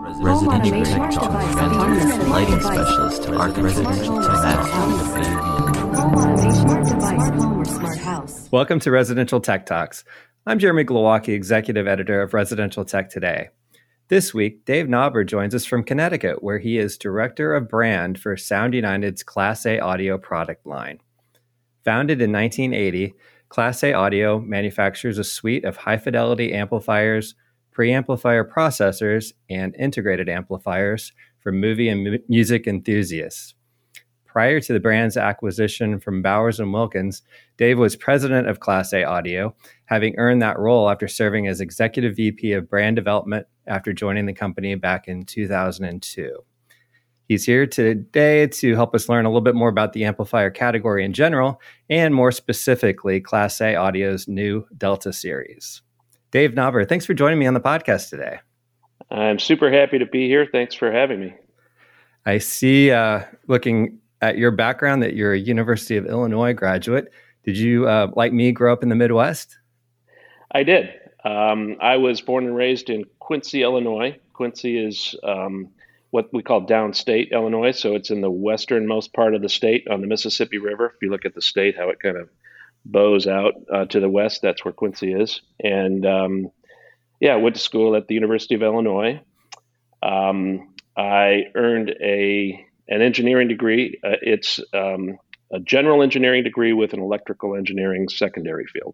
residential tech talk, lighting specialist to residential tech. Welcome to Residential Tech Talks. I'm Jeremy Glowacki, Executive Editor of Residential Tech Today. This week, Dave Knauber joins us from Connecticut, where he is Director of Brand for Sound United's Class A Audio product line. Founded in 1980, Class A Audio manufactures a suite of high-fidelity amplifiers, preamplifier processors, and integrated amplifiers for movie and music enthusiasts. Prior to the brand's acquisition from Bowers & Wilkins, Dave was president of Class A Audio, having earned that role after serving as Executive VP of Brand Development after joining the company back in 2002. He's here today to help us learn a little bit more about the amplifier category in general, and more specifically, Class A Audio's new Delta series. Dave Knauber, thanks for joining me on the podcast today. I'm super happy to be here. Thanks for having me. I see, looking at your background, that you're a University of Illinois graduate. Did you, like me, grow up in the Midwest? I did. I was born and raised in Quincy, Illinois. Quincy is what we call downstate Illinois, so it's in the westernmost part of the state on the Mississippi River. If you look at the state, how it kind of bows out to the west, that's where Quincy is. And I went to school at the University of Illinois. I earned an engineering degree. It's a general engineering degree with an electrical engineering secondary field.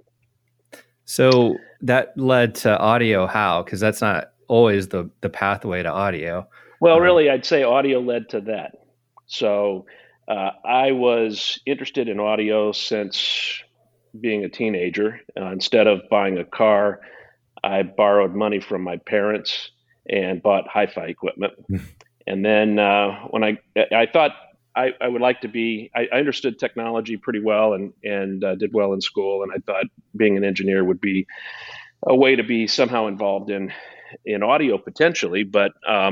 So that led to audio how? Because that's not always the pathway to audio. Well, really, I'd say audio led to that. So I was interested in audio since being a teenager. Instead of buying a car, I borrowed money from my parents and bought hi-fi equipment. And then when I thought I would like to be, I understood technology pretty well and did well in school. And I thought being an engineer would be a way to be somehow involved in audio potentially. But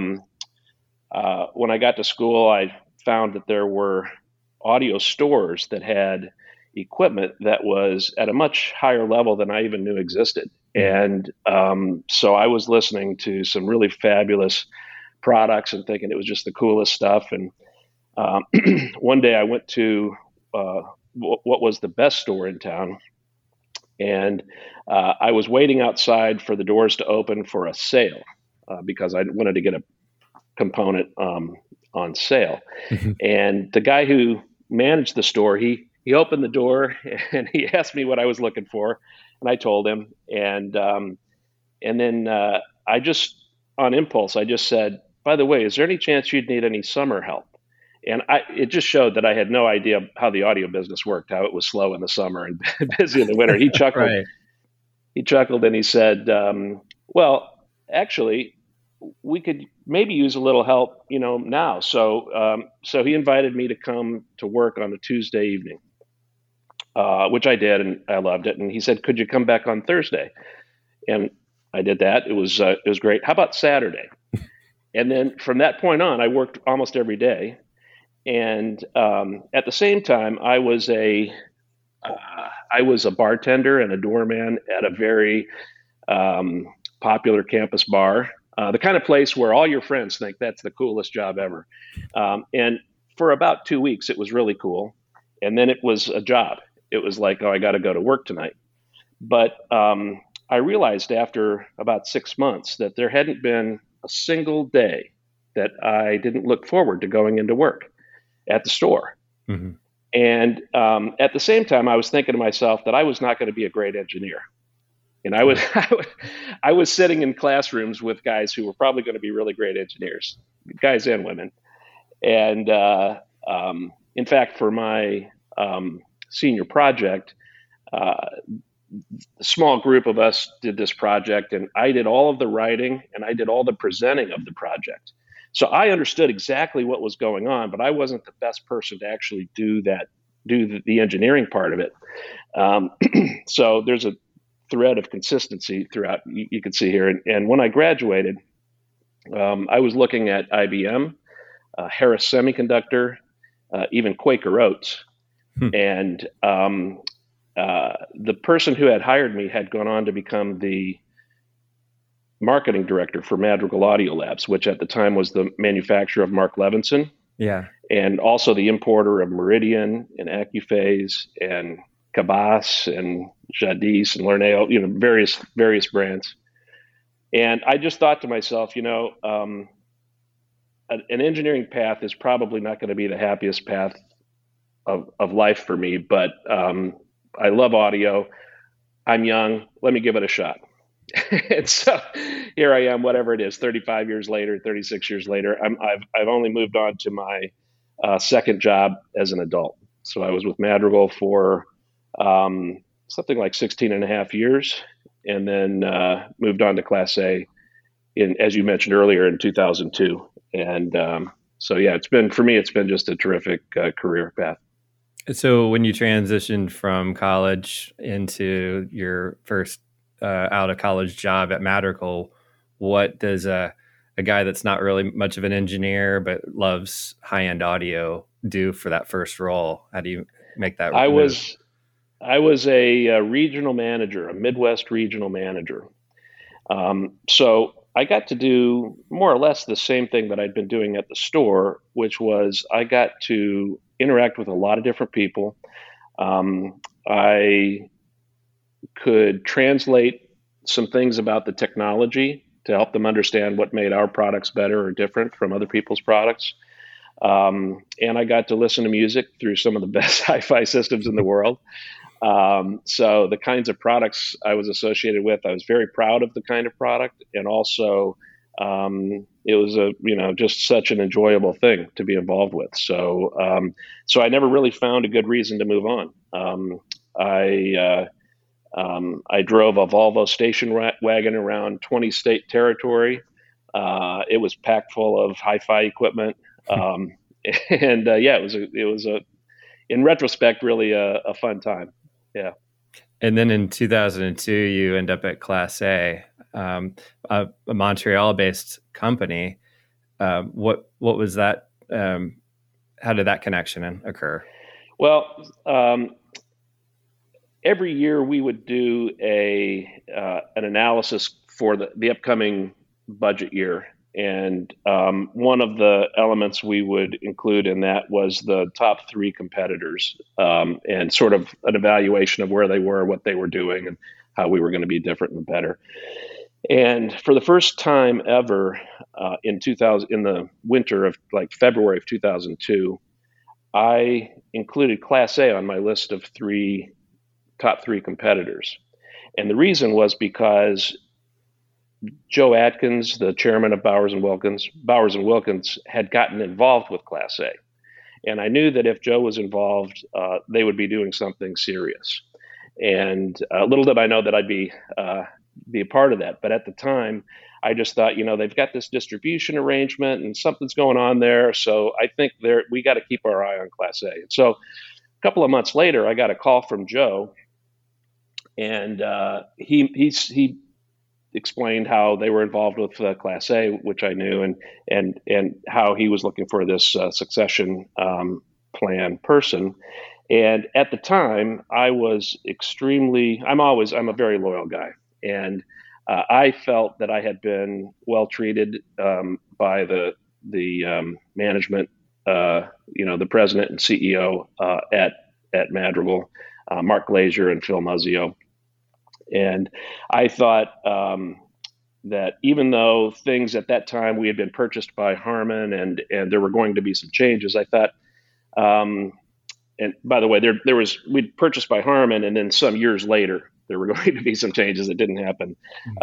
when I got to school, I found that there were audio stores that had equipment that was at a much higher level than I even knew existed. And so I was listening to some really fabulous products and thinking it was just the coolest stuff. And one day I went to what was the best store in town. And I was waiting outside for the doors to open for a sale because I wanted to get a component on sale. And the guy who managed the store, he opened the door and he asked me what I was looking for, and I told him. And then I just, on impulse, I just said, "By the way, is there any chance you'd need any summer help?" And it just showed that I had no idea how the audio business worked, how it was slow in the summer and busy in the winter. He chuckled. Right. He chuckled and he said, "Well, actually, we could maybe use a little help, now." So he invited me to come to work on a Tuesday evening, which I did, and I loved it. And he said, "Could you come back on Thursday?" And I did that. It was great. How about Saturday? And then from that point on, I worked almost every day. And at the same time, I was a bartender and a doorman at a very popular campus bar. The kind of place where all your friends think that's the coolest job ever. And for about 2 weeks, it was really cool. And then it was a job. It was like, oh, I got to go to work tonight. But I realized after about 6 months that there hadn't been a single day that I didn't look forward to going into work at the store. Mm-hmm. And at the same time, I was thinking to myself that I was not going to be a great engineer. And I was sitting in classrooms with guys who were probably going to be really great engineers, guys and women. And in fact, for my senior project, a small group of us did this project, and I did all of the writing and I did all the presenting of the project. So I understood exactly what was going on, but I wasn't the best person to actually do the engineering part of it. So there's a thread of consistency throughout, you can see here. And when I graduated, I was looking at IBM, Harris Semiconductor, even Quaker Oats. And the person who had hired me had gone on to become the marketing director for Madrigal Audio Labs, which at the time was the manufacturer of Mark Levinson. Yeah. And also the importer of Meridian and Accuphase and Cabas and Jadis and Lerneo, various brands. And I just thought to myself, an engineering path is probably not going to be the happiest path of life for me, but I love audio. I'm young. Let me give it a shot. And so here I am, whatever it is, 35 years later, 36 years later. I've only moved on to my second job as an adult. So I was with Madrigal for something like 16 and a half years, and then moved on to Class A as you mentioned earlier, in 2002. And so, yeah, it's been just a terrific career path. So when you transitioned from college into your first out of college job at Madrigal, what does a guy that's not really much of an engineer but loves high-end audio do for that first role? How do you make that move? I was a regional manager, a Midwest regional manager. So I got to do more or less the same thing that I'd been doing at the store, which was I got to interact with a lot of different people. I could translate some things about the technology to help them understand what made our products better or different from other people's products. And I got to listen to music through some of the best hi-fi systems in the world. So the kinds of products I was associated with, I was very proud of the kind of product. And also, it was just such an enjoyable thing to be involved with. So I never really found a good reason to move on. I drove a Volvo station wagon around 20 state territory. It was packed full of hi-fi equipment. It was in retrospect, really a fun time. Yeah. And then in 2002, you end up at Class A, a Montreal-based company. What was that? How did that connection occur? Well, every year we would do an analysis for the upcoming budget year. And one of the elements we would include in that was the top three competitors, and sort of an evaluation of where they were, what they were doing, and how we were going to be different and better. And for the first time ever, in the winter of February of 2002, I included Class A on my list of top three competitors. And the reason was because Joe Atkins, the chairman of Bowers and Wilkins had gotten involved with Class A. And I knew that if Joe was involved, they would be doing something serious. And little did I know that I'd be a part of that. But at the time, I just thought, they've got this distribution arrangement and something's going on there. So I think we got to keep our eye on Class A. And so a couple of months later, I got a call from Joe, and he explained how they were involved with Class A, which I knew, and how he was looking for this succession plan person. And at the time, I was I'm a very loyal guy, and I felt that I had been well treated by the management, the president and CEO at Madrigal, Mark Glazier and Phil Muzzio. And I thought that even though things at that time, we had been purchased by Harman and there were going to be some changes, I thought, and by the way, we'd purchased by Harman, and then some years later, there were going to be some changes that didn't happen.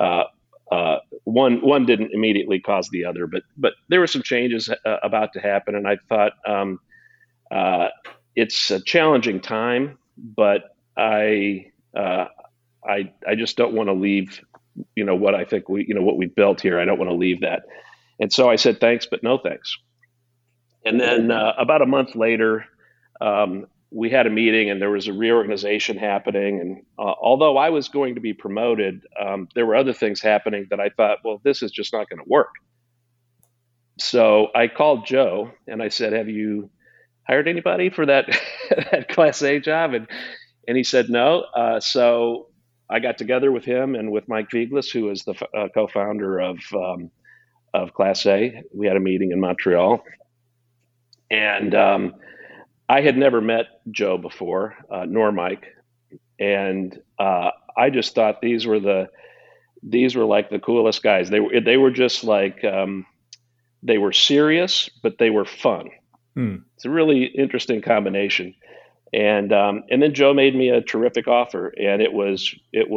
One didn't immediately cause the other, but there were some changes about to happen. And I thought, it's a challenging time, but I just don't want to leave, what I think what we built here. I don't want to leave that. And so I said, thanks, but no thanks. And then about a month later, we had a meeting and there was a reorganization happening. And although I was going to be promoted, there were other things happening that I thought, well, this is just not going to work. So I called Joe and I said, have you hired anybody for that Class A job? And he said, no. So I got together with him and with Mike Viglis, who is the co-founder of Class A. We had a meeting in Montreal, and I had never met Joe before, nor Mike, and I just thought these were like the coolest guys. They were just like they were serious, but they were fun. It's a really interesting combination. And then Joe made me a terrific offer, and it was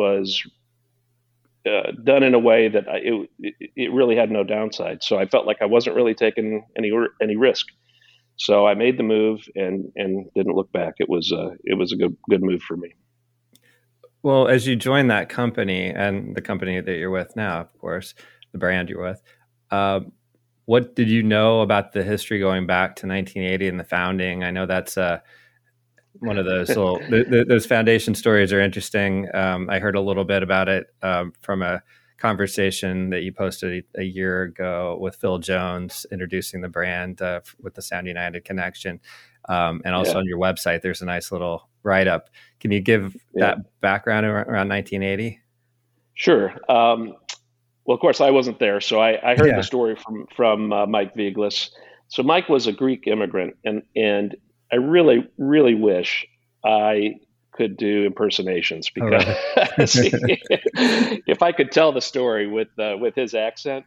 done in a way that it really had no downside. So I felt like I wasn't really taking any risk. So I made the move and didn't look back. It was a good move for me. Well, as you joined that company and the company that you're with now, of course, the brand you're with, what did you know about the history going back to 1980 and the founding? I know that's one of those little, those foundation stories are interesting. I heard a little bit about it from a conversation that you posted a year ago with Phil Jones introducing the brand with the Sound United connection. And also on your website, there's a nice little write-up. Can you give that background around 1980? Sure. Well, of course, I wasn't there, so I heard the story from Mike Viglis. So Mike was a Greek immigrant, and I really, really wish I could do impersonations because if I could tell the story with his accent,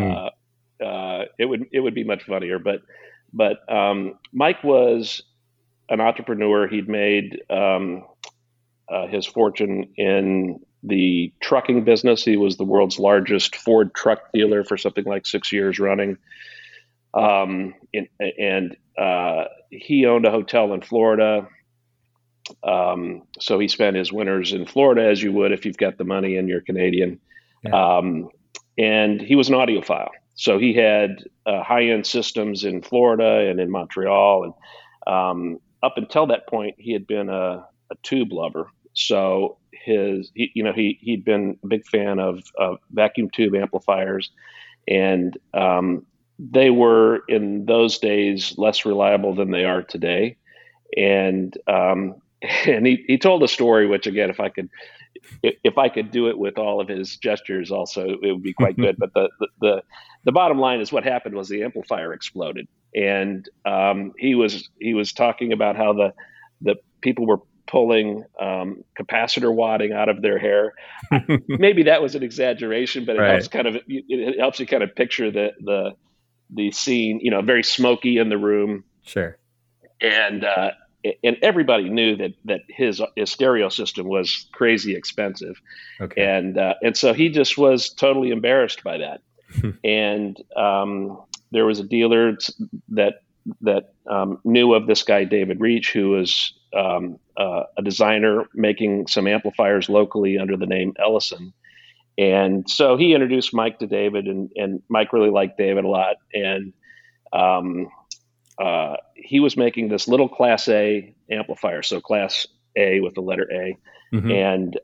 it would be much funnier. But Mike was an entrepreneur. He'd made his fortune in the trucking business. He was the world's largest Ford truck dealer for something like 6 years running. And he owned a hotel in Florida. So he spent his winters in Florida, as you would if you've got the money and you're Canadian. And he was an audiophile. So he had high-end systems in Florida and in Montreal. And up until that point, he had been a tube lover. So he'd been a big fan of vacuum tube amplifiers. And they were in those days less reliable than they are today. And he told a story, which again, if I could do it with all of his gestures also, it would be quite good. But the bottom line is what happened was the amplifier exploded. And he was talking about how the people were pulling capacitor wadding out of their hair. Maybe that was an exaggeration, but it helps you kind of picture the scene, very smoky in the room. Sure. And everybody knew that his stereo system was crazy expensive. Okay. And so he just was totally embarrassed by that. And there was a dealer that knew of this guy, David Reach, who was a designer making some amplifiers locally under the name Ellison. And so he introduced Mike to David, and Mike really liked David a lot. And he was making this little Class A amplifier, so Class A with the letter A, and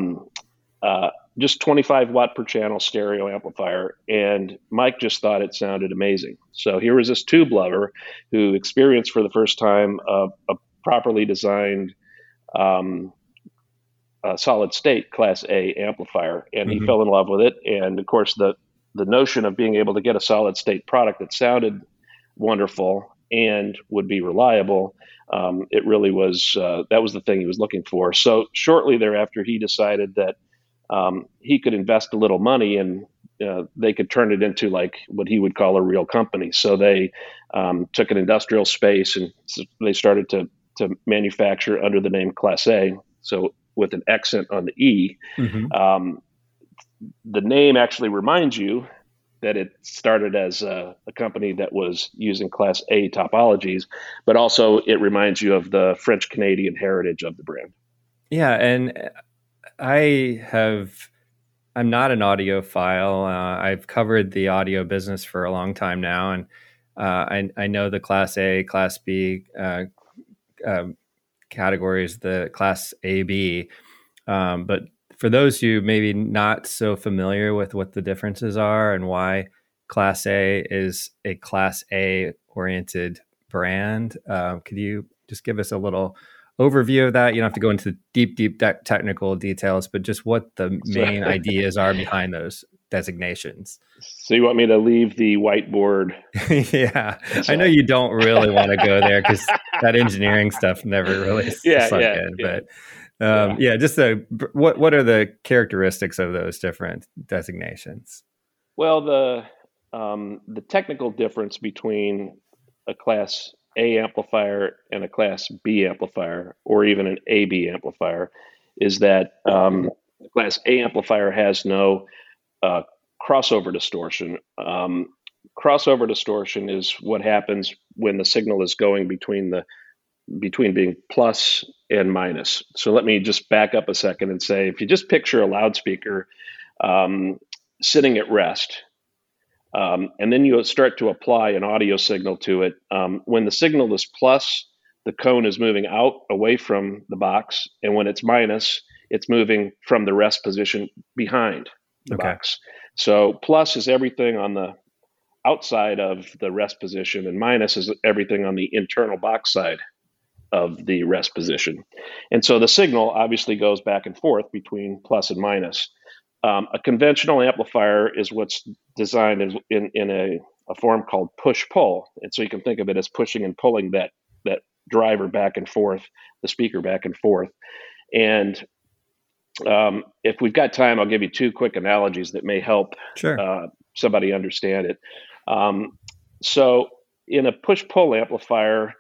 just 25 watt per channel stereo amplifier. And Mike just thought it sounded amazing. So here was this tube lover who experienced for the first time a properly designed solid state Class A amplifier, and he fell in love with it. And of course, the notion of being able to get a solid state product that sounded wonderful and would be reliable, it really was, that was the thing he was looking for. So shortly thereafter, he decided that he could invest a little money and they could turn it into like what he would call a real company. So they took an industrial space and they started to manufacture under the name Class A. So with an accent on the E. The name actually reminds you that it started as a company that was using Class A topologies, but also it reminds you of the French-Canadian heritage of the brand. Yeah, and I'm not an audiophile. I've covered the audio business for a long time now, and I know the Class A, Class B categories, the Class AB, but for those who maybe not so familiar with what the differences are and why Class A is a Class A oriented brand, could you just give us a little overview of that? You don't have to go into deep technical details, but just what the main ideas are behind those designations. So you want me to leave the whiteboard? Yeah, I know you don't really want to go there because that engineering stuff never really sunk in. But just what are the characteristics of those different designations? Well, the technical difference between a Class A amplifier and a Class B amplifier, or even an AB amplifier, is that the Class A amplifier has no crossover distortion. Crossover distortion is what happens when the signal is going between being plus and minus. So let me just back up a second and say, if you just picture a loudspeaker sitting at rest, and then you start to apply an audio signal to it, when the signal is plus, the cone is moving out away from the box, and when it's minus, it's moving from the rest position behind the box. So plus is everything on the outside of the rest position, and minus is everything on the internal box side of the rest position. And so the signal obviously goes back and forth between plus and minus. A conventional amplifier is what's designed in a form called push-pull. And so you can think of it as pushing and pulling that driver back and forth, the speaker back and forth. And if we've got time, I'll give you two quick analogies that may help somebody understand it. So in a push-pull amplifier,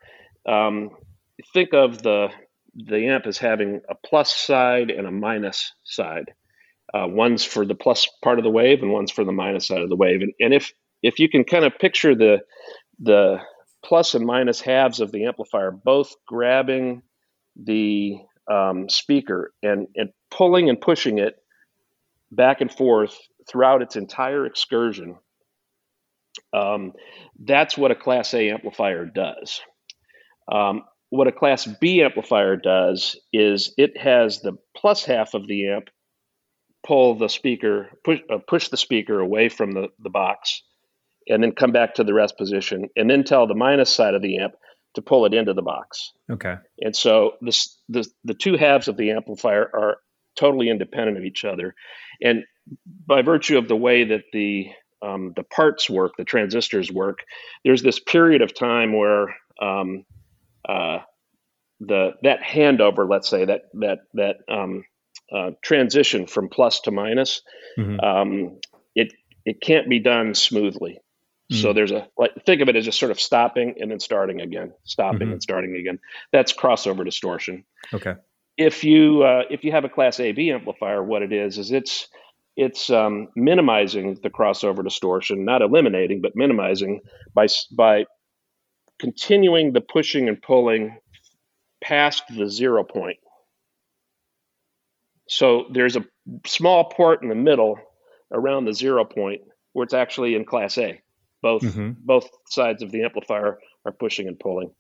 think of the amp as having a plus side and a minus side. One's for the plus part of the wave and one's for the minus side of the wave. And if you can kind of picture the plus and minus halves of the amplifier both grabbing the speaker and pulling and pushing it back and forth throughout its entire excursion, that's what a Class A amplifier does. What a Class B amplifier does is it has the plus half of the amp pull the speaker, push the speaker away from the box, and then come back to the rest position, and then tell the minus side of the amp to pull it into the box. Okay. And so the two halves of the amplifier are totally independent of each other. And by virtue of the way that the parts work, the transistors work, there's this period of time where that handover, let's say, that transition from plus to minus, it can't be done smoothly. So there's think of it as just sort of stopping and then starting again, stopping and starting again. That's crossover distortion. Okay. If you have a Class AB amplifier, what it is it's minimizing the crossover distortion, not eliminating, but minimizing by continuing the pushing and pulling past the 0 point. So there's a small port in the middle around the 0 point where it's actually in Class A. Both sides of the amplifier are pushing and pulling.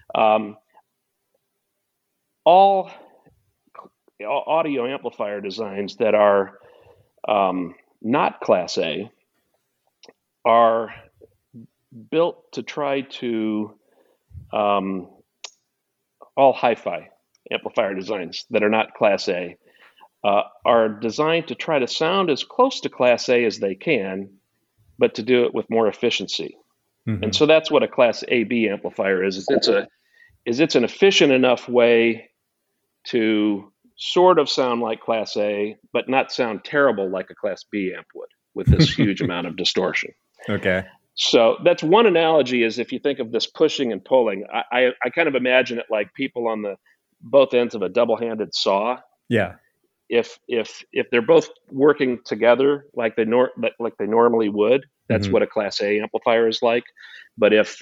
All audio amplifier designs that are not Class A are built to try to all hi-fi amplifier designs that are not Class A are designed to try to sound as close to Class A as they can, but to do it with more efficiency. And so that's what a Class AB amplifier is. It's an efficient enough way to sort of sound like Class A, but not sound terrible like a Class B amp would, with this huge amount of distortion. Okay. So that's one analogy, is if you think of this pushing and pulling, I kind of imagine it like people on the both ends of a double-handed saw. Yeah. If they're both working together like they normally would, that's what a Class A amplifier is like. But if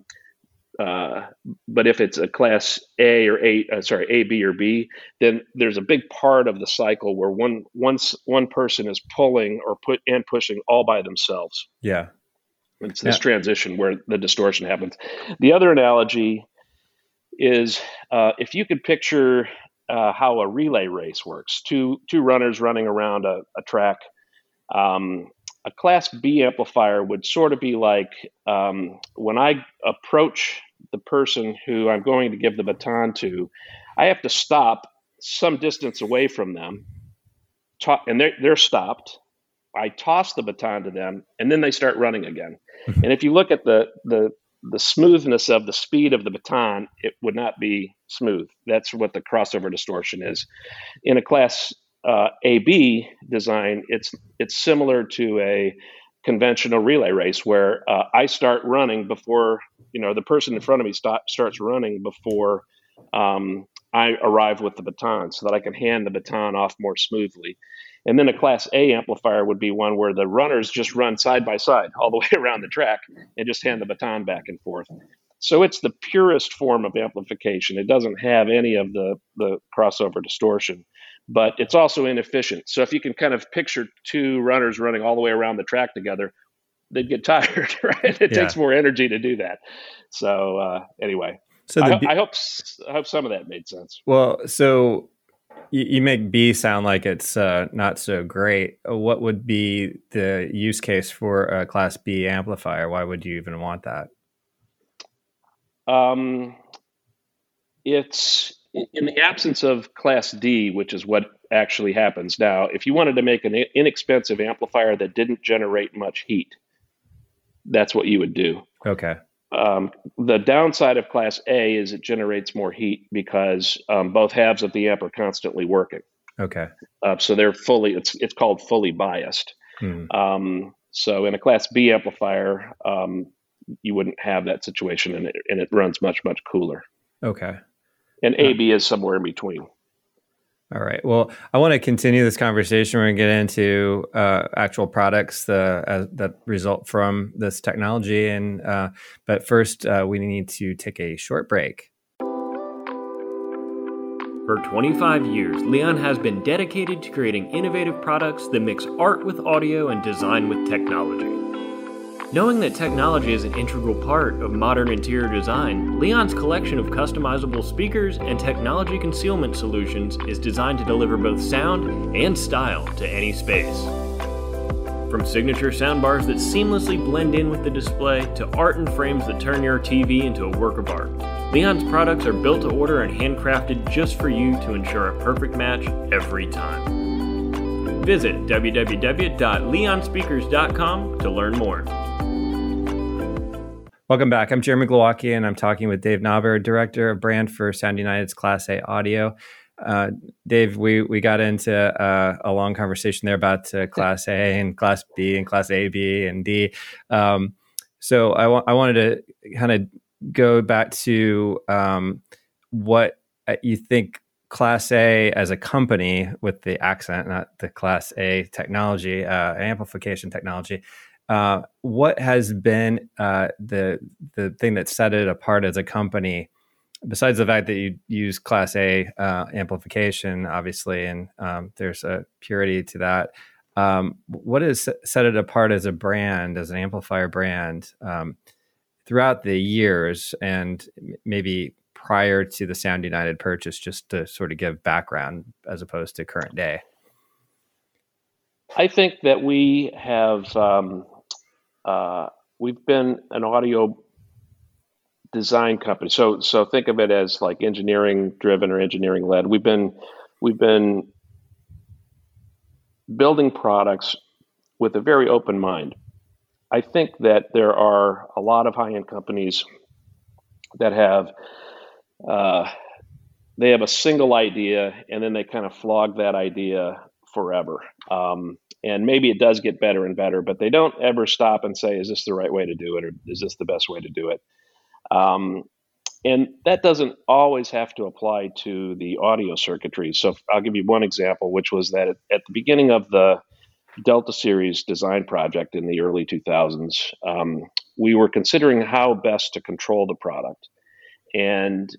it's a Class A or A, B or B, then there's a big part of the cycle where one person is pulling or pushing all by themselves. Yeah. It's this transition where the distortion happens. The other analogy is if you could picture how a relay race works, two runners running around a track. A Class B amplifier would sort of be like when I approach the person who I'm going to give the baton to, I have to stop some distance away from them, and they're stopped. I toss the baton to them, and then they start running again. And if you look at the smoothness of the speed of the baton, it would not be smooth. That's what the crossover distortion is. In a Class AB design, it's similar to a conventional relay race where I start running before the person in front of me starts running before I arrive with the baton, so that I can hand the baton off more smoothly. And then a Class A amplifier would be one where the runners just run side by side all the way around the track and just hand the baton back and forth. So it's the purest form of amplification. It doesn't have any of the crossover distortion, but it's also inefficient. So if you can kind of picture two runners running all the way around the track together, they'd get tired, right? It takes more energy to do that. So anyway, so I hope some of that made sense. Well, so you make B sound like it's not so great. What would be the use case for a Class B amplifier? Why would you even want that? It's in the absence of Class D, which is what actually happens now. If you wanted to make an inexpensive amplifier that didn't generate much heat, that's what you would do. Okay. The downside of Class A is it generates more heat because both halves of the amp are constantly working. Okay. So they're it's called fully biased. So in a Class B amplifier, you wouldn't have that situation, and it runs much, much cooler. Okay. And AB is somewhere in between. All right. Well, I want to continue this conversation. We're going to get into actual products that result from this technology, but first, we need to take a short break. For 25 years, Leon has been dedicated to creating innovative products that mix art with audio and design with technology. Knowing that technology is an integral part of modern interior design, Leon's collection of customizable speakers and technology concealment solutions is designed to deliver both sound and style to any space. From signature soundbars that seamlessly blend in with the display to art and frames that turn your TV into a work of art, Leon's products are built to order and handcrafted just for you to ensure a perfect match every time. Visit www.leonspeakers.com to learn more. Welcome back. I'm Jeremy Glowacki, and I'm talking with Dave Knauber, Director of Brand for Sound United's Class A Audio. Dave, we got into a long conversation there about Class A and Class B and Class A, B, and D. So I wanted to kind of go back to what you think Class A as a company, with the accent, not the Class A technology, amplification technology. What has been the thing that set it apart as a company, besides the fact that you use Class A amplification, obviously, and there's a purity to that. What has set it apart as a brand, as an amplifier brand, throughout the years, and maybe prior to the Sound United purchase, just to sort of give background as opposed to current day? I think that we have we've been an audio design company. So think of it as like engineering driven or engineering led. We've been building products with a very open mind. I think that there are a lot of high-end companies that have they have a single idea, and then they kind of flog that idea forever. And maybe it does get better and better, but they don't ever stop and say, is this the right way to do it? Or is this the best way to do it? And that doesn't always have to apply to the audio circuitry. So I'll give you one example, which was that at the beginning of the Delta Series design project in the early 2000s, we were considering how best to control the product. And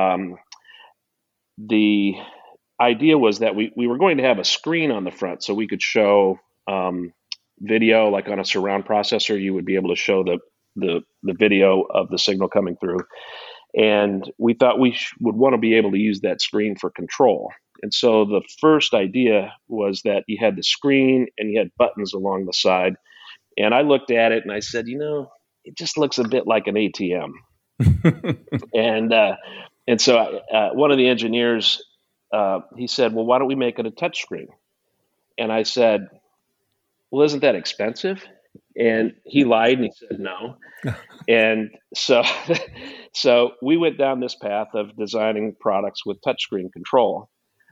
the idea was that we were going to have a screen on the front so we could show video, like on a surround processor. You would be able to show the video of the signal coming through. And we thought we would want to be able to use that screen for control. And so the first idea was that you had the screen and you had buttons along the side. And I looked at it and I said, it just looks a bit like an ATM. And And so one of the engineers, he said, well, why don't we make it a touchscreen? And I said, well, isn't that expensive? And he lied and he said no. And so, so we went down this path of designing products with touchscreen control.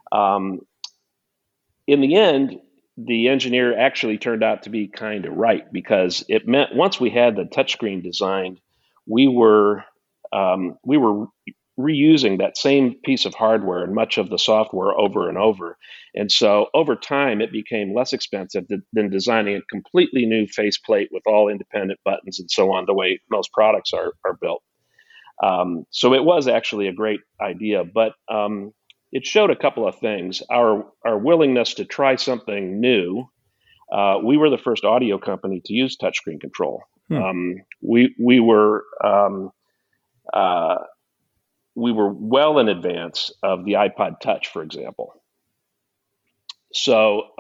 In the end, the engineer actually turned out to be kind of right, because it meant once we had the touchscreen designed, we were reusing that same piece of hardware and much of the software over and over. And so over time, it became less expensive than designing a completely new faceplate with all independent buttons and so on, the way most products are built. So it was actually a great idea, but it showed a couple of things. Our willingness to try something new. We were the first audio company to use touchscreen control. We were well in advance of the iPod Touch, for example. So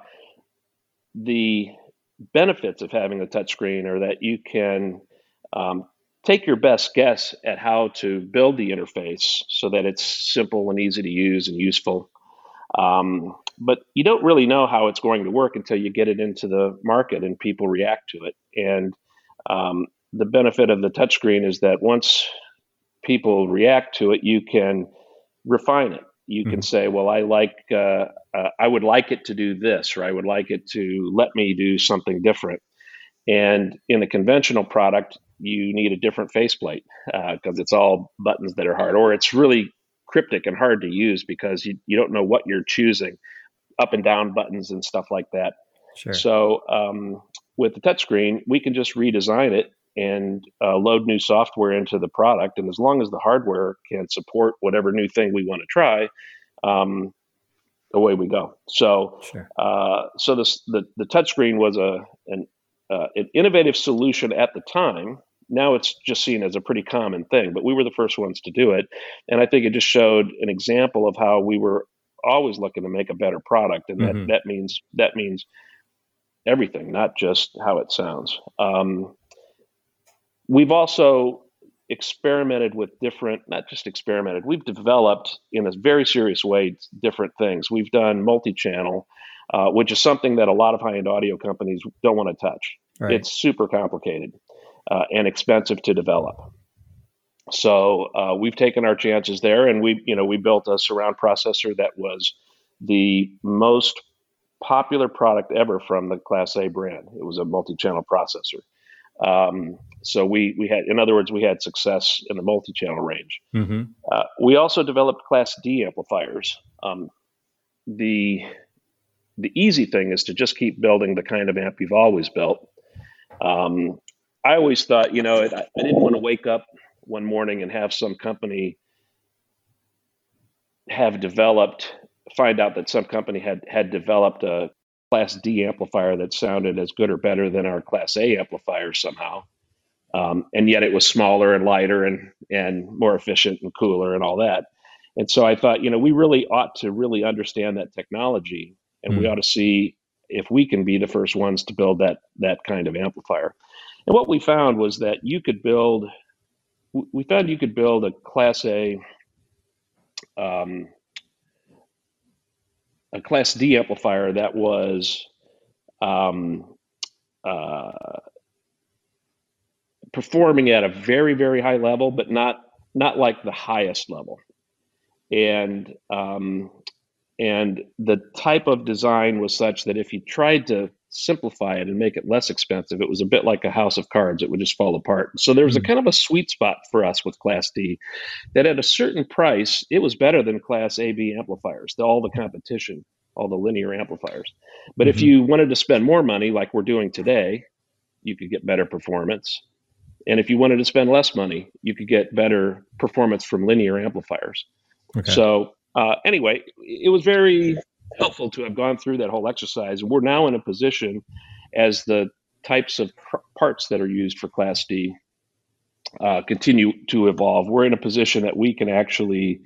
the benefits of having a touchscreen are that you can take your best guess at how to build the interface so that it's simple and easy to use and useful. But you don't really know how it's going to work until you get it into the market and people react to it. And the benefit of the touchscreen is that once people react to it, you can refine it. You can say, well, I would like it to do this, or I would like it to let me do something different. And in a conventional product, you need a different faceplate because it's all buttons that are hard, or it's really cryptic and hard to use because you don't know what you're choosing, up and down buttons and stuff like that. Sure. So with the touchscreen, we can just redesign it and load new software into the product. And as long as the hardware can support whatever new thing we want to try, away we go. So, sure. So the touchscreen was an innovative solution at the time. Now it's just seen as a pretty common thing, but we were the first ones to do it. And I think it just showed an example of how we were always looking to make a better product. And that means everything, not just how it sounds. We've also experimented with we've developed in a very serious way different things. We've done multi-channel, which is something that a lot of high-end audio companies don't want to touch. Right. It's super complicated and expensive to develop. So we've taken our chances there, and we built a surround processor that was the most popular product ever from the Class A brand. It was a multi-channel processor. So we had success in the multi-channel range. We also developed Class D amplifiers. The easy thing is to just keep building the kind of amp you've always built. I always thought, I didn't want to wake up one morning and have some company find out that some company had developed a Class D amplifier that sounded as good or better than our Class A amplifier somehow. And yet it was smaller and lighter and more efficient and cooler and all that. And so I thought, we really ought to really understand that technology, and we ought to see if we can be the first ones to build that kind of amplifier. And what we found was that you could build a Class A, a Class D amplifier that was performing at a very, very high level, but not like the highest level. And the type of design was such that if you tried to simplify it and make it less expensive, it was a bit like a house of cards. It would just fall apart. So there was a kind of a sweet spot for us with Class D, that at a certain price, it was better than Class AB amplifiers, all the competition, all the linear amplifiers. But if you wanted to spend more money, like we're doing today, you could get better performance. And if you wanted to spend less money, you could get better performance from linear amplifiers. Okay. So anyway, it was very helpful to have gone through that whole exercise. We're now in a position, as the types of parts that are used for Class D continue to evolve, we're in a position that we can actually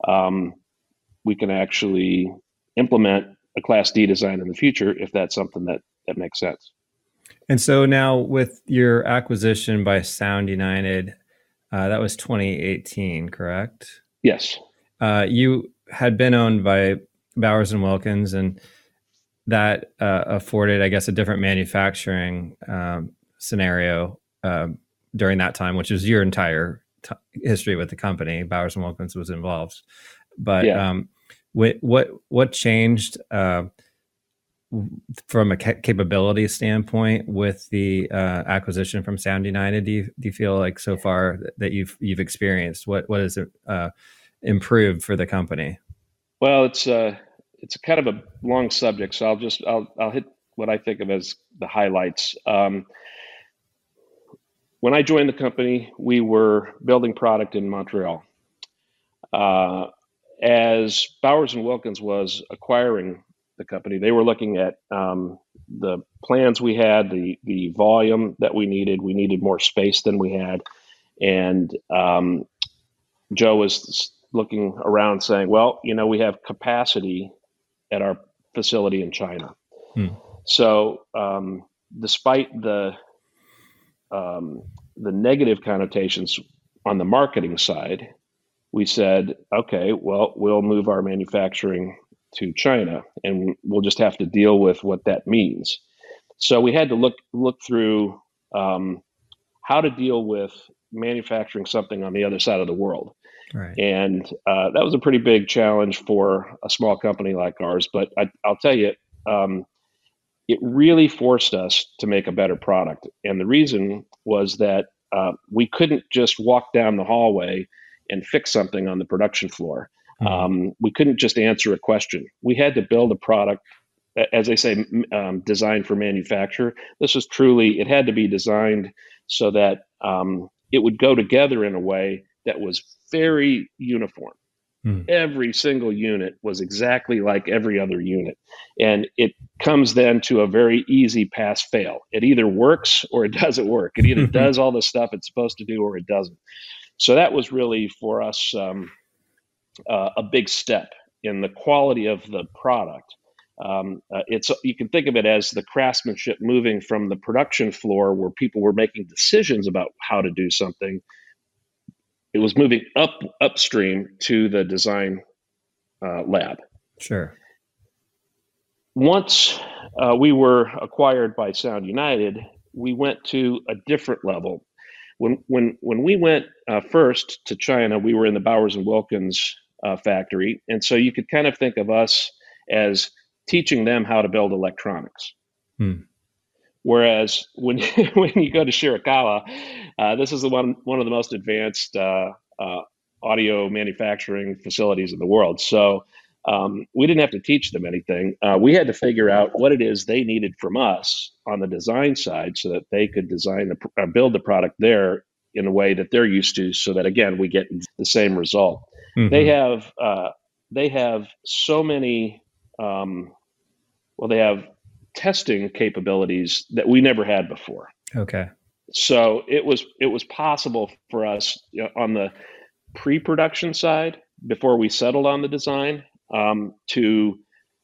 implement a Class D design in the future if that's something that makes sense. And so now with your acquisition by Sound United, that was 2018, correct? Yes. You had been owned by Bowers and Wilkins, and that afforded, I guess, a different manufacturing scenario during that time, which is your entire history with the company. Bowers and Wilkins was involved, but what changed from a capability standpoint with the acquisition from Sound United? Do you feel like so far that you've experienced what has improved for the company? Well, it's a kind of a long subject, so I'll hit what I think of as the highlights. When I joined the company, we were building product in Montreal. As Bowers and Wilkins was acquiring the company, they were looking at the plans we had, the volume that we needed. We needed more space than we had, and Joe was looking around saying, well, we have capacity at our facility in China. So despite the negative connotations on the marketing side, we said, okay, well, we'll move our manufacturing to China, and we'll just have to deal with what that means. So we had to look through how to deal with manufacturing something on the other side of the world. Right. And that was a pretty big challenge for a small company like ours. But I'll tell you, it really forced us to make a better product. And the reason was that we couldn't just walk down the hallway and fix something on the production floor. We couldn't just answer a question. We had to build a product, as they say, designed for manufacture. This was truly, it had to be designed so that it would go together in a way that was very uniform. Every single unit was exactly like every other unit. And it comes then to a very easy pass-fail. It either works or it doesn't work. It either does all the stuff it's supposed to do or it doesn't. So that was really, for us, a big step in the quality of the product. You can think of it as the craftsmanship moving from the production floor where people were making decisions about how to do something. It was moving upstream to the design lab. Sure. Once we were acquired by Sound United, we went to a different level. When we went first to China, we were in the Bowers and Wilkins factory, and so you could kind of think of us as teaching them how to build electronics. Whereas when you go to Shirakawa, this is one of the most advanced audio manufacturing facilities in the world. So we didn't have to teach them anything. We had to figure out what it is they needed from us on the design side so that they could build the product there in a way that they're used to, so that, again, we get the same result. They have so many, they have testing capabilities that we never had before. Okay. So it was possible for us, on the pre-production side, before we settled on the design, to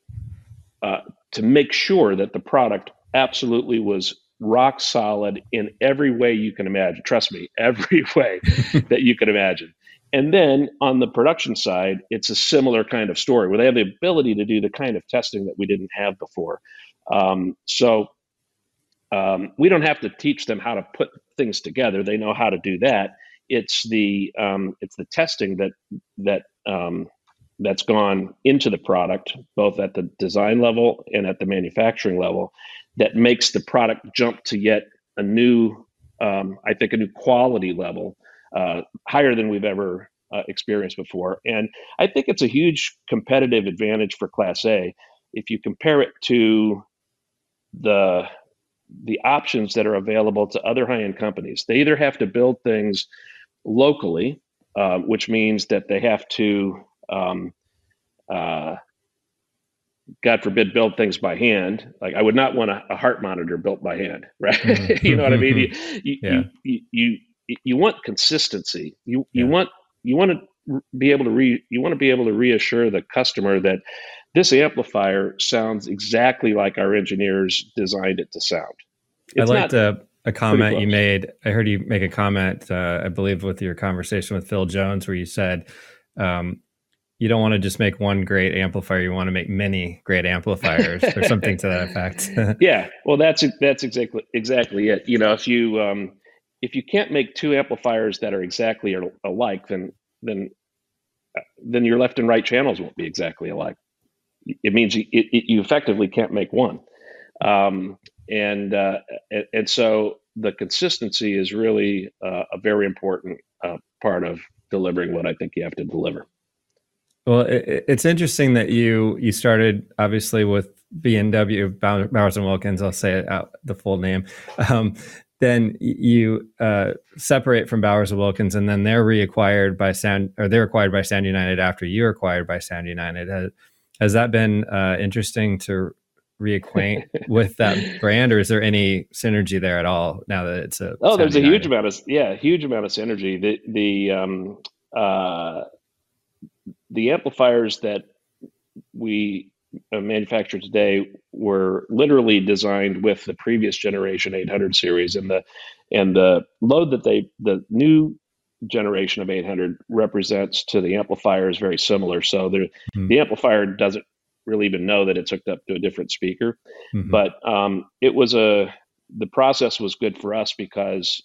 make sure that the product absolutely was rock solid in every way you can imagine. Trust me, every way that you can imagine. And then on the production side, it's a similar kind of story where they have the ability to do the kind of testing that we didn't have before. So we don't have to teach them how to put things together. They know how to do that. It's the testing that's gone into the product, both at the design level and at the manufacturing level, that makes the product jump to yet a new, I think, a new quality level, higher than we've ever experienced before. And I think it's a huge competitive advantage for Class A if you compare it to the options that are available to other high-end companies. They either have to build things locally, which means that they have to, God forbid, build things by hand. Like, I would not want a heart monitor built by hand, right? You know what I mean? You want consistency. You want to be able to reassure the customer that this amplifier sounds exactly like our engineers designed it to sound. I liked a comment you made. I heard you make a comment, I believe, with your conversation with Phil Jones, where you said you don't want to just make one great amplifier. You want to make many great amplifiers or something to that effect. Yeah, well, that's exactly it. If you can't make two amplifiers that are exactly alike, then your left and right channels won't be exactly alike. It means you effectively can't make one. And so the consistency is really a very important part of delivering what I think you have to deliver. Well, it's interesting that you started obviously with B&W, Bowers and Wilkins. I'll say it out the full name. Then you separate from Bowers and Wilkins, and then they're reacquired by they're acquired by Sound United after you're acquired by Sound United. Has that been interesting to reacquaint with that brand, or is there any synergy there at all now that it's a? Oh, there's a huge amount of synergy. The amplifiers that we manufacture today were literally designed with the previous generation 800 series, and the load that the new generation of 800 represents to the amplifier is very similar. So the amplifier doesn't really even know that it's hooked up to a different speaker. Mm-hmm. But the process was good for us because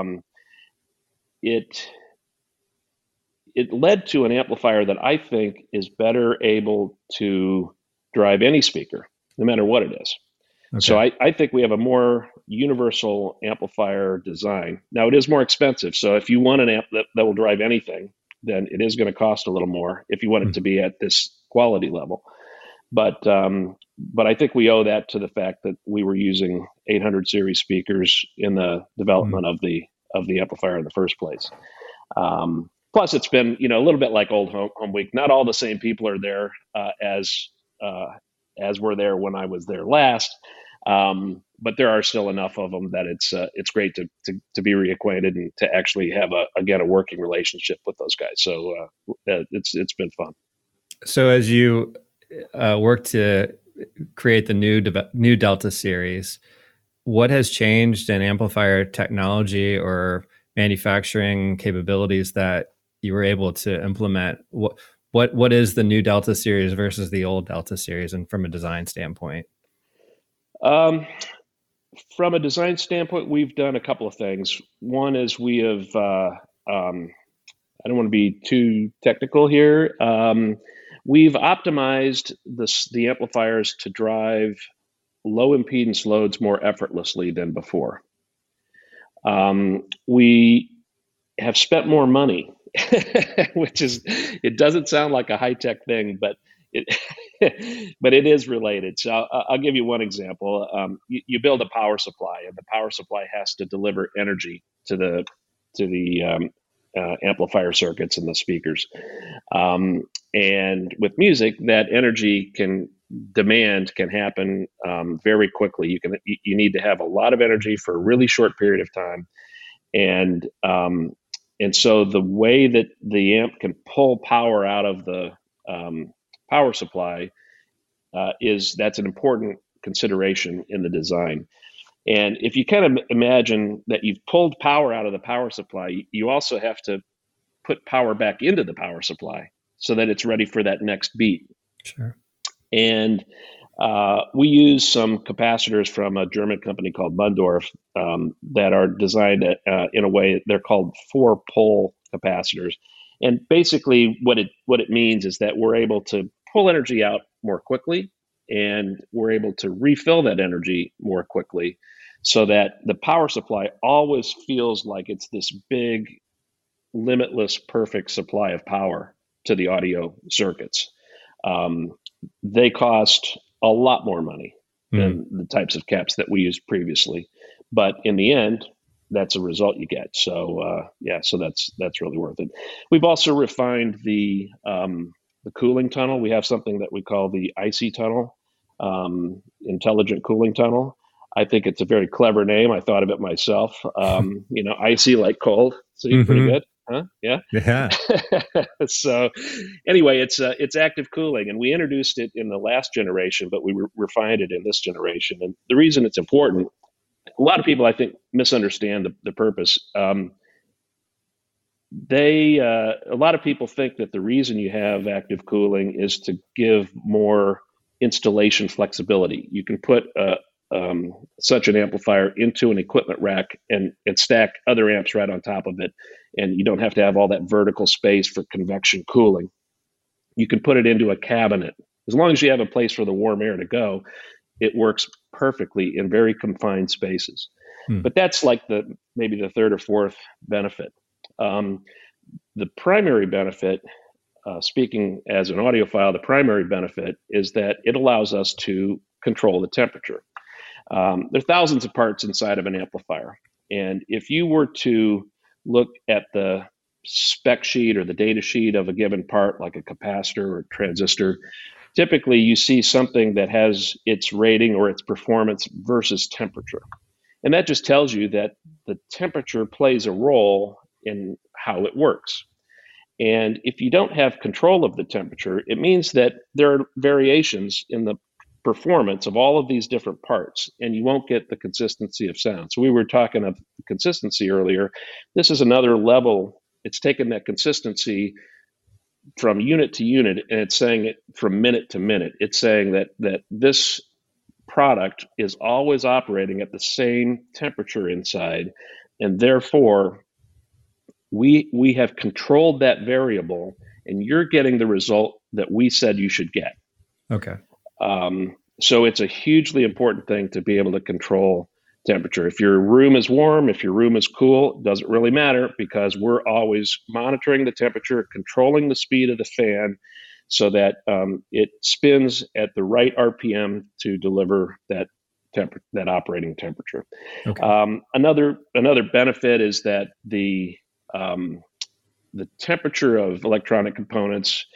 it led to an amplifier that I think is better able to drive any speaker, no matter what it is. Okay. So I think we have a more universal amplifier design. Now, it is more expensive. So if you want an amp that will drive anything, then it is going to cost a little more if you want it to be at this quality level. But I think we owe that to the fact that we were using 800 series speakers in the development of the amplifier in the first place. Plus, it's been a little bit like old home week. Not all the same people are there as were there when I was there last, but there are still enough of them that it's great to be reacquainted and to actually have a working relationship with those guys. So it's been fun. So as you work to create the new Delta series, what has changed in amplifier technology or manufacturing capabilities that you were able to implement? What is the new Delta series versus the old Delta series, and from a design standpoint? From a design standpoint, we've done a couple of things. One is we have, I don't want to be too technical here. We've optimized the amplifiers to drive low impedance loads more effortlessly than before. We have spent more money, which it doesn't sound like a high-tech thing, but it is related. So I'll give you one example. You build a power supply, and the power supply has to deliver energy to the amplifier circuits and the speakers. And with music, that energy demand can happen very quickly. You need to have a lot of energy for a really short period of time, and so the way that the amp can pull power out of the power supply that's an important consideration in the design. And if you kind of imagine that you've pulled power out of the power supply, you also have to put power back into the power supply so that it's ready for that next beat. Sure. And we use some capacitors from a German company called Mundorf that are designed in a way, they're called 4-pole capacitors. And basically what it means is that we're able to pull energy out more quickly, and we're able to refill that energy more quickly, so that the power supply always feels like it's this big, limitless, perfect supply of power to the audio circuits. They cost a lot more money than the types of caps that we used previously, but in the end, that's a result you get. So so that's really worth it. We've also refined the cooling tunnel. We have something that we call the IC tunnel, intelligent cooling tunnel. I think it's a very clever name. I thought of it myself. Icy like cold. So you're pretty good, huh? Yeah. Yeah. So anyway, it's active cooling, and we introduced it in the last generation, but we refined it in this generation. And the reason it's important, a lot of people, I think, misunderstand the purpose. a lot of people think that the reason you have active cooling is to give more installation flexibility. You can put such an amplifier into an equipment rack and stack other amps right on top of it, and you don't have to have all that vertical space for convection cooling. You can put it into a cabinet. As long as you have a place for the warm air to go, it works perfectly in very confined spaces. But that's like maybe the third or fourth benefit. The primary benefit, speaking as an audiophile, the primary benefit is that it allows us to control the temperature. There are thousands of parts inside of an amplifier. And if you were to look at the spec sheet or the data sheet of a given part, like a capacitor or transistor, typically you see something that has its rating or its performance versus temperature. And that just tells you that the temperature plays a role in how it works. And if you don't have control of the temperature, it means that there are variations in the performance of all of these different parts, and you won't get the consistency of sound. So we were talking of consistency earlier. This is another level. It's taken that consistency from unit to unit, and it's saying it from minute to minute. It's saying that this product is always operating at the same temperature inside, and therefore we have controlled that variable, and you're getting the result that we said you should get. Okay. So it's a hugely important thing to be able to control temperature. If your room is warm, if your room is cool, it doesn't really matter, because we're always monitoring the temperature, controlling the speed of the fan so that it spins at the right RPM to deliver that operating temperature. Okay. Another benefit is that the temperature of electronic components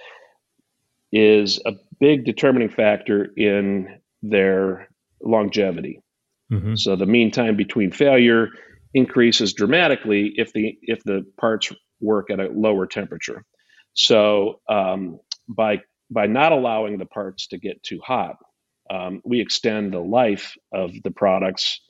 is a big determining factor in their longevity. Mm-hmm. So the mean time between failure increases dramatically if the parts work at a lower temperature. So by not allowing the parts to get too hot, we extend the life of the products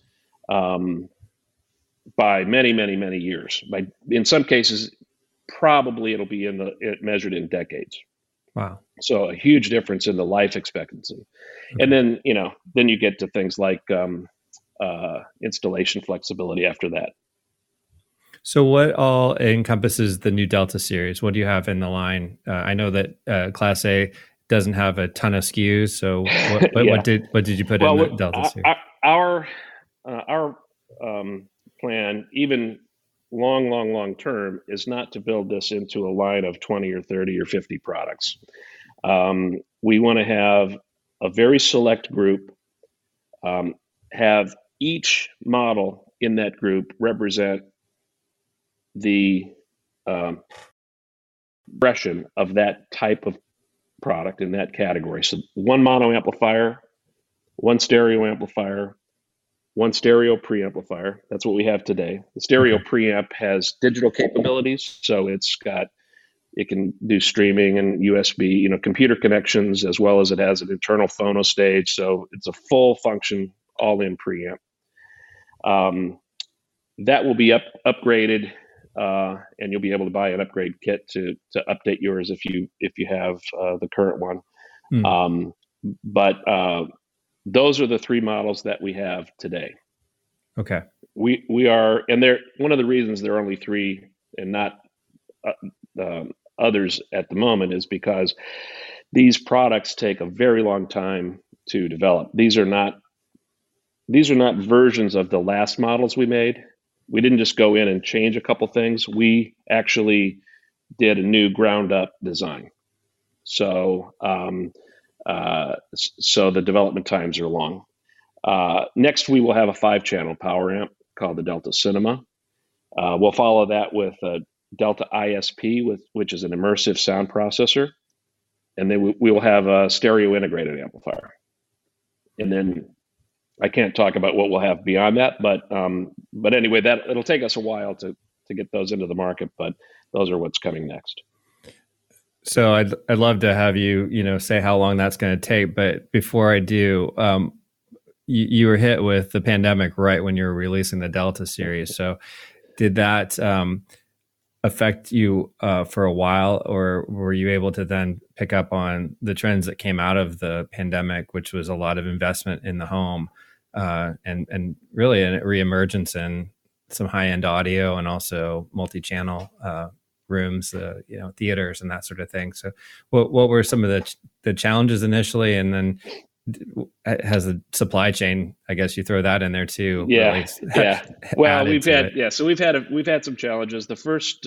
by many, many, many years. In some cases, probably it'll be measured in decades. Wow. So a huge difference in the life expectancy. Okay. And then you get to things like installation flexibility after that. So what all encompasses the new Delta series? What do you have in the line? I know that Class A doesn't have a ton of SKUs. So what did you put in the Delta series? Our plan, even long term, is not to build this into a line of 20 or 30 or 50 products. We want to have a very select group, have each model in that group represent the expression of that type of product in that category. So one mono amplifier, one stereo amplifier, one stereo preamplifier. That's what we have today. The stereo preamp has digital capabilities, so it can do streaming and USB, computer connections, as well as it has an internal phono stage. So it's a full function, all-in preamp. That will be upgraded, and you'll be able to buy an upgrade kit to update yours if you have the current one. But those are the three models that we have today. Okay. We are, and they're one of the reasons there are only three and not others at the moment is because these products take a very long time to develop. These are not versions of the last models we made. We didn't just go in and change a couple things. We actually did a new ground up design. So the development times are long. Next, we will have a 5-channel power amp called the Delta Cinema. We'll follow that with a Delta ISP, which is an immersive sound processor. And then we will have a stereo integrated amplifier. And then I can't talk about what we'll have beyond that, but anyway, it'll take us a while to get those into the market, but those are what's coming next. So I'd love to have you, say how long that's going to take. But before I do, you were hit with the pandemic right when you were releasing the Delta series. So did that affect you for a while, or were you able to then pick up on the trends that came out of the pandemic, which was a lot of investment in the home and really a reemergence in some high-end audio and also multi-channel rooms, theaters and that sort of thing. So what were some of the challenges initially, and then has the supply chain, I guess you throw that in there too. Yeah. Well, we've had some challenges. The first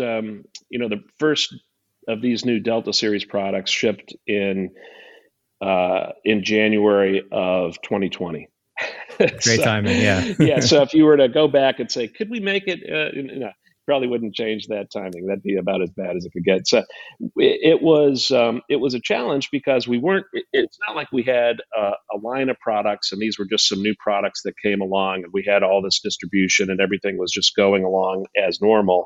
of these new Delta series products shipped in January of 2020. Great timing. Yeah. Yeah. So if you were to go back and say, could we make it, probably wouldn't change that timing. That'd be about as bad as it could get. So it was a challenge because it's not like we had a line of products and these were just some new products that came along and we had all this distribution and everything was just going along as normal.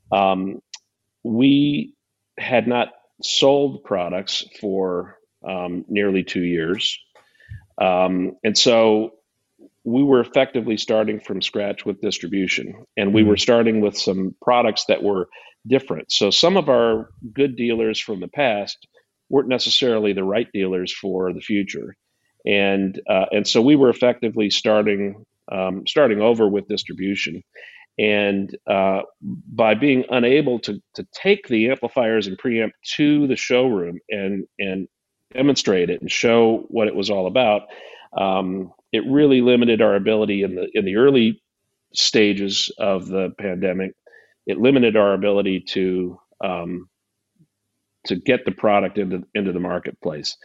We had not sold products for nearly 2 years. And so we were effectively starting from scratch with distribution, and we were starting with some products that were different. So some of our good dealers from the past weren't necessarily the right dealers for the future. And so we were effectively starting over with distribution. And by being unable to take the amplifiers and preamp to the showroom and demonstrate it and show what it was all about, it really limited our ability in the early stages of the pandemic. It limited our ability to get the product into the marketplace.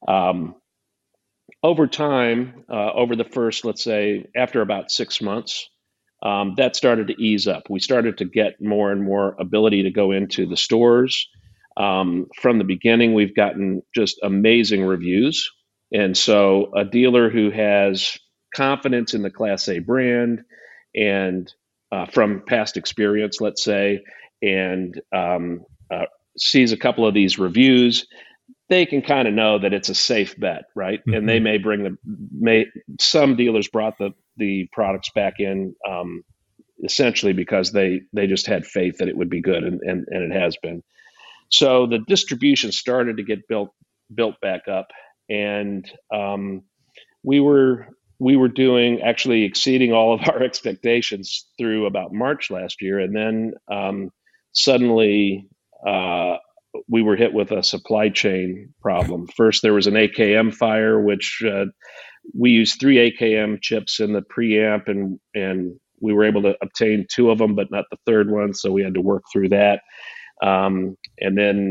Over time, over the first, let's say, after about 6 months, that started to ease up. We started to get more and more ability to go into the stores. From the beginning, we've gotten just amazing reviews. And so a dealer who has confidence in the Class A brand and from past experience, let's say, and sees a couple of these reviews, they can kind of know that it's a safe bet, right? Mm-hmm. And they may some dealers brought the products back in essentially because they just had faith that it would be good, and it has been. So the distribution started to get built back up. And we were doing, actually exceeding all of our expectations through about March last year. And then suddenly we were hit with a supply chain problem. First, there was an AKM fire, which we used 3 AKM chips in the preamp, and we were able to obtain 2 of them, but not the third one. So we had to work through that. And then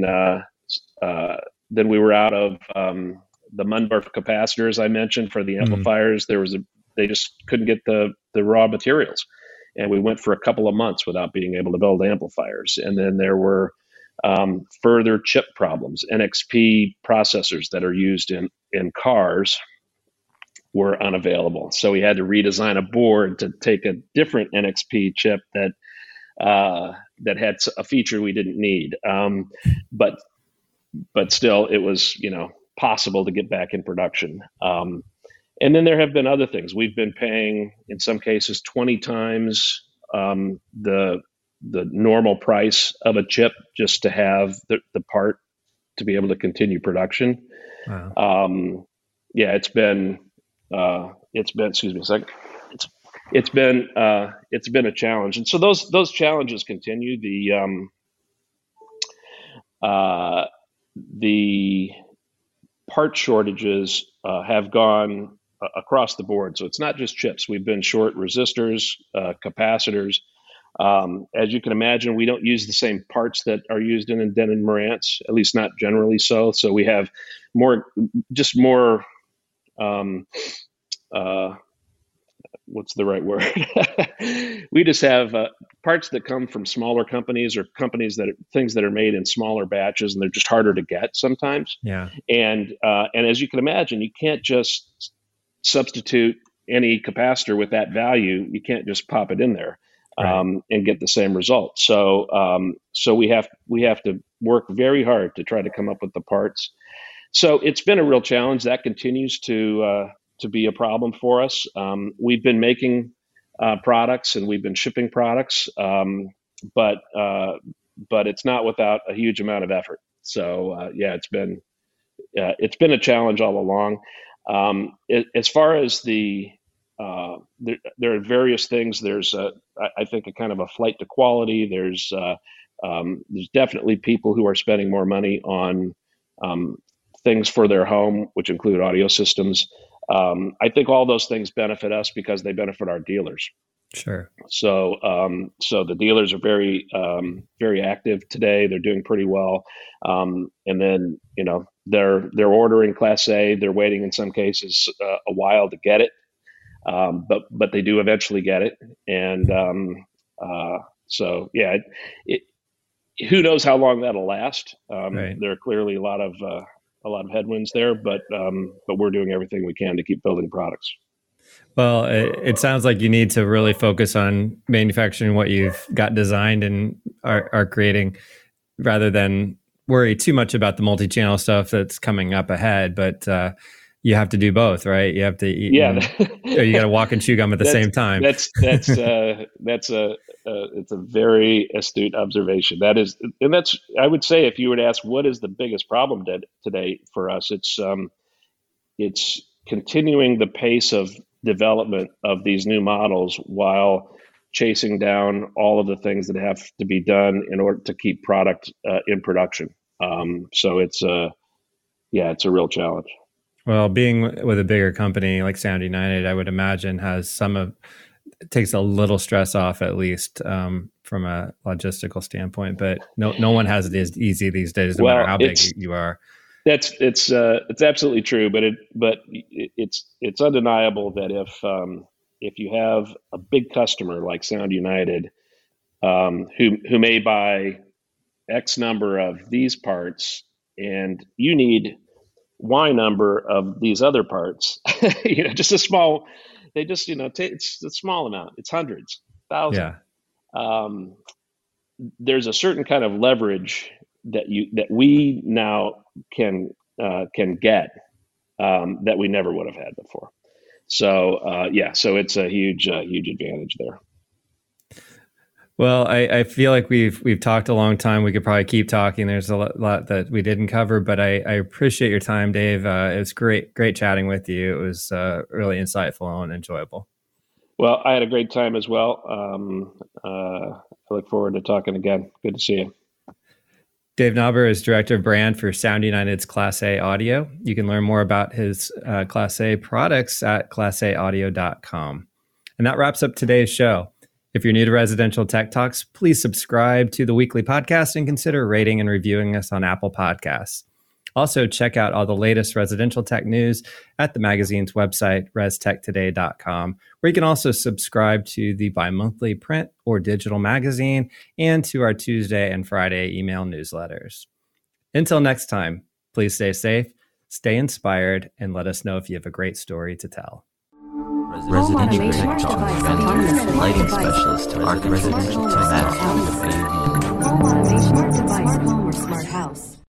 we were out of the Mundorf capacitors I mentioned for the amplifiers. They just couldn't get the raw materials, and we went for a couple of months without being able to build amplifiers. And then there were further chip problems. NXP processors that are used in cars were unavailable, so we had to redesign a board to take a different NXP chip that had a feature we didn't need. But still, it was possible to get back in production. And then there have been other things. We've been paying, in some cases, 20 times the normal price of a chip just to have the part to be able to continue production. Wow. It's been excuse me a second. It's been a challenge, and so those challenges continue. The part shortages have gone across the board. So it's not just chips. We've been short resistors, capacitors. As you can imagine, we don't use the same parts that are used in Denon Marantz, at least not generally so. So we have more what's the right word? We just have parts that come from smaller companies or things that are made in smaller batches, and they're just harder to get sometimes. Yeah. And as you can imagine, you can't just substitute any capacitor with that value. You can't just pop it in there and get the same result. So we have to work very hard to try to come up with the parts. So it's been a real challenge. That continues to be a problem for us. We've been making products and we've been shipping products, but but it's not without a huge amount of effort. So it's been a challenge all along. As far as there are various things. There's I think a kind of a flight to quality. There's definitely people who are spending more money on things for their home, which include audio systems. I think all those things benefit us because they benefit our dealers. Sure. So the dealers are very very active today. They're doing pretty well. And then they're ordering Class A. They're waiting in some cases a while to get it, but they do eventually get it. And who knows how long that'll last? Right. There are clearly a lot of headwinds there, but we're doing everything we can to keep building products. Well, it sounds like you need to really focus on manufacturing what you've got designed and are creating, rather than worry too much about the multi-channel stuff that's coming up ahead. But you have to do both, right? You have to eat, or you got to walk and chew gum at the same time. It's a very astute observation. I would say, if you were to ask what is the biggest problem today for us, it's continuing the pace of development of these new models while chasing down all of the things that have to be done in order to keep product in production. So it's a real challenge. Well, being with a bigger company like Sound United, I would imagine takes a little stress off, at least from a logistical standpoint. But no one has it as easy these days, no matter how big you are. It's absolutely true, but it's undeniable that if you have a big customer like Sound United, who may buy X number of these parts, and you need Y number of these other parts, just a small. They just it's a small amount. It's hundreds, thousands. Yeah. There's a certain kind of leverage that we now can get that we never would have had before. So so it's a huge advantage there. Well, I feel like we've talked a long time. We could probably keep talking. There's a lot that we didn't cover, but I appreciate your time, Dave. It was great chatting with you. It was really insightful and enjoyable. Well, I had a great time as well. I look forward to talking again. Good to see you. Dave Knauber is Director of Brand for Sound United's Class A Audio. You can learn more about his Class A products at classAaudio.com. And that wraps up today's show. If you're new to Residential Tech Talks, please subscribe to the weekly podcast and consider rating and reviewing us on Apple Podcasts. Also, check out all the latest residential tech news at the magazine's website, restechtoday.com, where you can also subscribe to the bi-monthly print or digital magazine and to our Tuesday and Friday email newsletters. Until next time, please stay safe, stay inspired, and let us know if you have a great story to tell. Residential Tech Talk, lighting specialist to Arc Residential Tech. Home automation device, home or smart house.